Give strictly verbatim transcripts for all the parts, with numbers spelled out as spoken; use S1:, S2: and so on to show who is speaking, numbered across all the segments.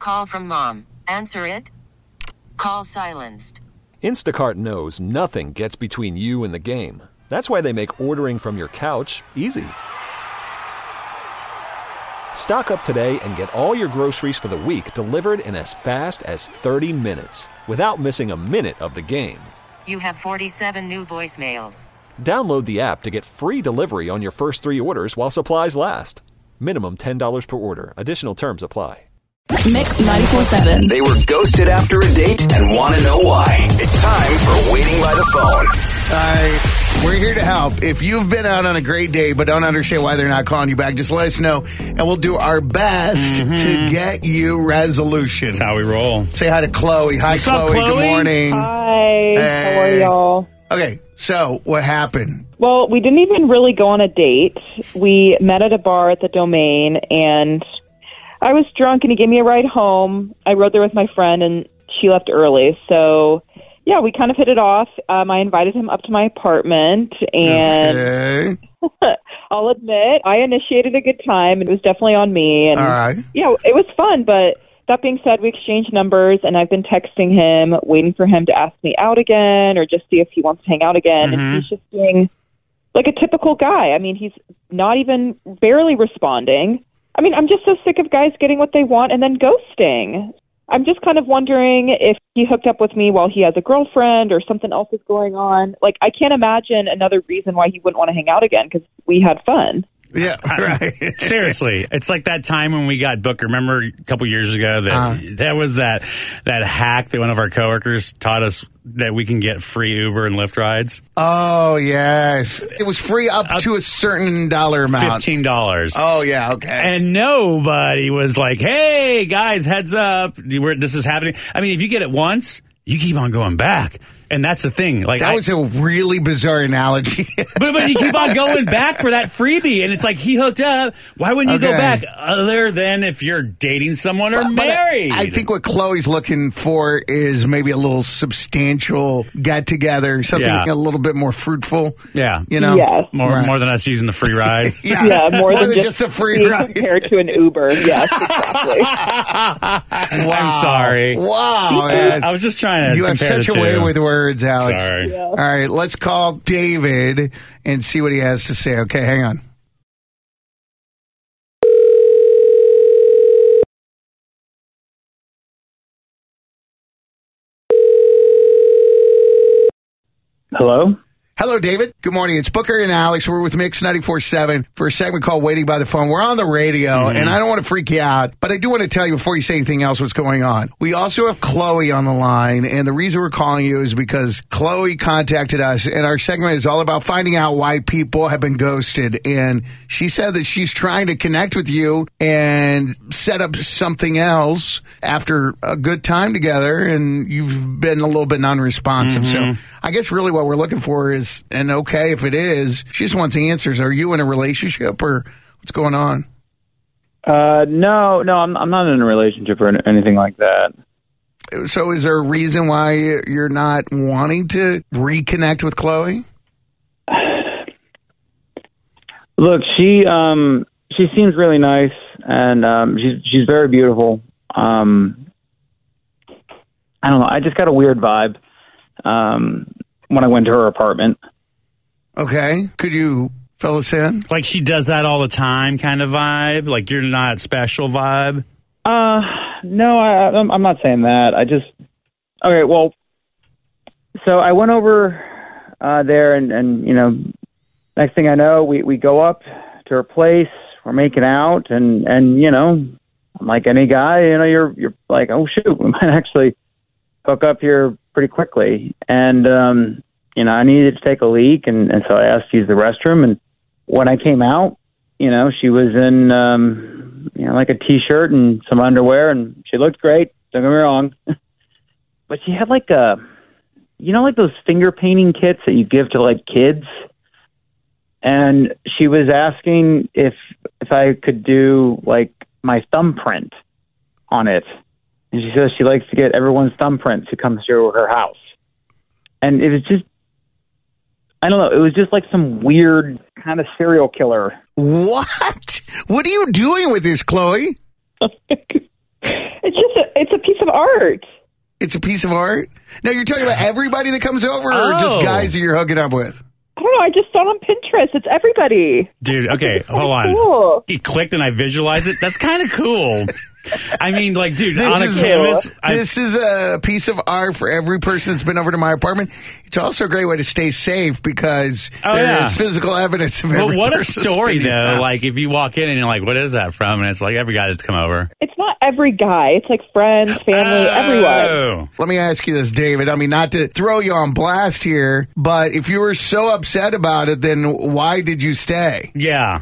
S1: Call from mom. Answer it. Call silenced.
S2: Instacart knows nothing gets between you and the game. That's why they make ordering from your couch easy. Stock up today and get all your groceries for the week delivered in as fast as thirty minutes without missing a minute of the game.
S1: You have forty-seven new voicemails.
S2: Download the app to get free delivery on your first three orders while supplies last. Minimum ten dollars per order. Additional terms apply.
S3: Mix ninety-four seven.
S4: They were ghosted after a date and want to know why. It's time for Waiting by the Phone.
S5: Uh, we're here to help. If you've been out on a great date but don't understand why they're not calling you back, just let us know, and we'll do our best
S6: Mm-hmm.
S5: to get you resolution.
S6: That's how we roll.
S5: Say hi to Chloe. Hi,
S6: What's
S5: Chloe.
S6: up, Chloe?
S5: Good morning.
S7: Hi,
S5: Hey.
S7: how are y'all?
S5: Okay, so what happened?
S7: Well, we didn't even really go on a date. We met at a bar at the Domain, and I was drunk, and he gave me a ride home. I rode there with my friend, and she left early. So, yeah, we kind of hit it off. Um, I invited him up to my apartment, and
S5: Okay.
S7: I'll admit, I initiated a good time. It was definitely on me. And
S5: All right.
S7: yeah, it was fun, but that being said, we exchanged numbers, and I've been texting him, waiting for him to ask me out again or just see if he wants to hang out again.
S6: Mm-hmm.
S7: And he's just being like a typical guy. I mean, he's not even barely responding. I mean, I'm just so sick of guys getting what they want and then ghosting. I'm just kind of wondering if he hooked up with me while he has a girlfriend or something else is going on. Like, I can't imagine another reason why he wouldn't want to hang out again because we had fun.
S5: Yeah, right.
S6: Seriously, it's like that time when we got Booker. Remember a couple years ago that
S5: Uh.
S6: that was that that hack that one of our coworkers taught us that we can get free Uber and Lyft rides.
S5: Oh, yes. It was free up,
S6: Up
S5: to a certain dollar amount.
S6: Fifteen dollars.
S5: Oh, yeah, okay.
S6: And nobody was like, "Hey guys, heads up! We're- This is happening." I mean, if you get it once, you keep on going back, and that's the thing. Like
S5: that
S6: I,
S5: was a really bizarre analogy.
S6: But, but you keep on going back for that freebie, and it's like he hooked up. Why wouldn't you go
S5: Okay.
S6: back? Other than if you're dating someone or
S5: But- but
S6: married.
S5: I think what Chloe's looking for is maybe a little substantial get together, something
S6: Yeah.
S5: a little bit more fruitful.
S6: yeah,
S5: You know,
S7: Yes.
S6: more
S5: Right.
S6: more than us using the free ride.
S5: yeah,
S7: Yeah, more, than,
S5: just, a free
S7: being
S5: ride.
S7: compared to an Uber. Yes, exactly.
S6: I'm sorry.
S5: Wow, man.
S6: I was just trying to.
S5: You have
S6: compare
S5: such
S6: the
S5: a way
S6: two.
S5: with words, Alex.
S6: Sorry.
S7: Yeah.
S5: All right, let's call David and see what he has to say. Okay, hang on.
S8: Hello?
S5: Hello, David. Good morning. It's Booker and Alex. We're with Mix ninety-four seven for a segment called Waiting by the Phone. We're on the radio,
S6: Mm-hmm.
S5: and I don't want to freak you out, but I do want to tell you before you say anything else what's going on. We also have Chloe on the line, and the reason we're calling you is because Chloe contacted us, and our segment is all about finding out why people have been ghosted. And she said that she's trying to connect with you and set up something else after a good time together, and you've been a little bit non-responsive. So I guess really what we're looking for is, and okay, if it is, she just wants answers. Are you in a relationship or what's going on?
S8: Uh, no, no, I'm, I'm not in a relationship or anything like that.
S5: So is there a reason why you're not wanting to reconnect with Chloe?
S8: Look, she um, she seems really nice, and um, she's she's very beautiful. Um, I don't know. I just got a weird vibe um, when I went to her apartment.
S5: Okay. Could you fill us in?
S6: Like she does that all the time, kind of vibe. Like you're not special vibe.
S8: Uh, no, I, I'm, I'm not saying that. I just okay. Well, so I went over uh, there, and, and you know, next thing I know, we, we go up to her place. We're making out, and, and you know, like any guy, you know, you're you're like, oh shoot, we might actually hook up here pretty quickly. And um, you know, I needed to take a leak, and, and so I asked to use the restroom. And when I came out, you know, she was in um, you know, like a t-shirt and some underwear, and she looked great. Don't get me wrong, but she had like a, you know, like those finger painting kits that you give to like kids. And she was asking if if I could do like my thumbprint on it. And she says she likes to get everyone's thumbprints who comes through her house. And it was just, I don't know, it was just like some weird kind of serial killer.
S5: What? What are you doing with this, Chloe?
S7: It's just, of art.
S5: It's a piece of art? Now, you're talking about everybody that comes over or
S6: Oh.
S5: just guys that you're hooking up with?
S7: I don't know. I just saw it on Pinterest. It's everybody.
S6: Dude, okay,
S7: It's kinda
S6: hold on.
S7: cool.
S6: He clicked and I visualized it. That's kind of cool. I mean, like, dude,
S5: This
S6: on a
S5: is,
S6: canvas. I,
S5: this is a piece of art for every person that's been over to my apartment. It's also a great way to stay safe because
S6: Oh,
S5: there
S6: yeah.
S5: is physical evidence of
S6: but
S5: every
S6: what a
S5: person's
S6: story,
S5: been in your
S6: though.
S5: house.
S6: Like, if you walk in and you're like, what is that from? And it's like every guy that's come over.
S7: It's not every guy. It's like friends, family, everyone.
S6: Oh.
S5: Let me ask you this, David. I mean, not to throw you on blast here, but if you were so upset about it, then why did you stay?
S6: Yeah.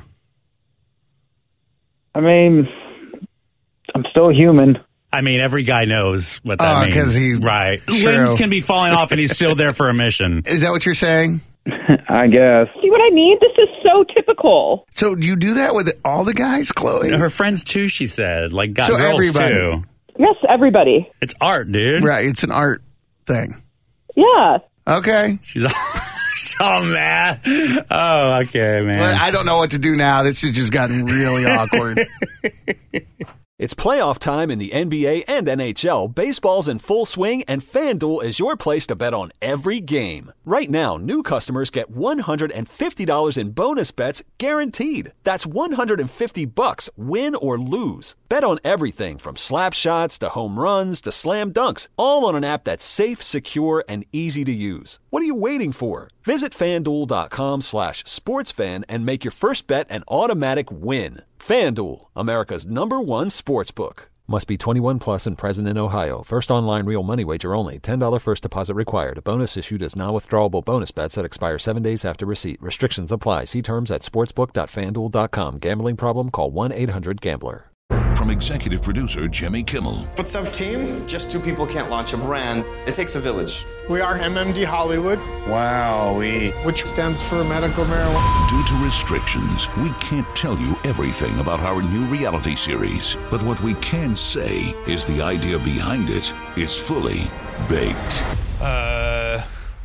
S8: I mean, I'm still human.
S6: I mean, every guy knows what that
S5: Oh,
S6: means.
S5: 'cause he-
S6: right.
S5: True.
S6: Limbs can be falling off and he's still there for a mission.
S5: Is that what you're saying?
S8: I guess.
S7: See what I mean? This is so typical.
S5: So do you do that with all the guys, Chloe?
S6: Her friends, too, she said. Like, got
S5: So
S6: girls,
S5: everybody.
S6: too.
S7: Yes, everybody.
S6: It's art, dude.
S5: Right, it's an art thing.
S7: Yeah.
S5: Okay.
S6: She's all, she's all mad. Oh, okay, man.
S5: Well, I don't know what to do now. This has just gotten really awkward.
S2: It's playoff time in the N B A and N H L. Baseball's in full swing, and FanDuel is your place to bet on every game. Right now, new customers get one hundred fifty dollars in bonus bets guaranteed. That's one hundred fifty bucks, win or lose. Bet on everything from slap shots to home runs to slam dunks, all on an app that's safe, secure, and easy to use. What are you waiting for? Visit FanDuel.com slash sportsfan and make your first bet an automatic win. FanDuel, America's number one sportsbook. Must be twenty-one plus and present in Ohio. First online real money wager only. ten dollars first deposit required. Bonus issued as non-withdrawable bonus bets that expire seven days after receipt. Restrictions apply. See terms at sportsbook dot fan duel dot com. Gambling problem? Call one eight hundred gambler.
S9: From executive producer Jimmy Kimmel.
S10: What's up, team? Just two people can't launch a brand. It takes a village.
S11: We are M M D Hollywood.
S10: Wow, we...
S11: Which stands for medical marijuana.
S9: Due to restrictions, we can't tell you everything about our new reality series. But what we can say is the idea behind it is fully baked.
S10: Uh...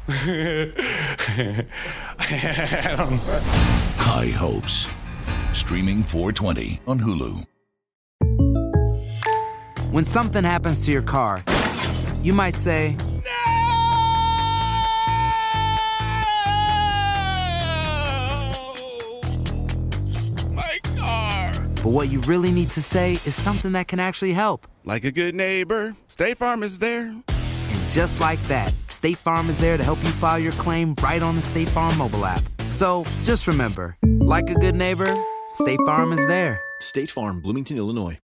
S10: I don't know.
S9: High Hopes. Streaming four twenty on Hulu.
S12: When something happens to your car, you might say,
S10: My car!
S12: but what you really need to say is something that can actually help.
S10: Like a good neighbor, State Farm is there.
S12: And just like that, State Farm is there to help you file your claim right on the State Farm mobile app. So just remember, like a good neighbor, State Farm is there.
S13: State Farm, Bloomington, Illinois.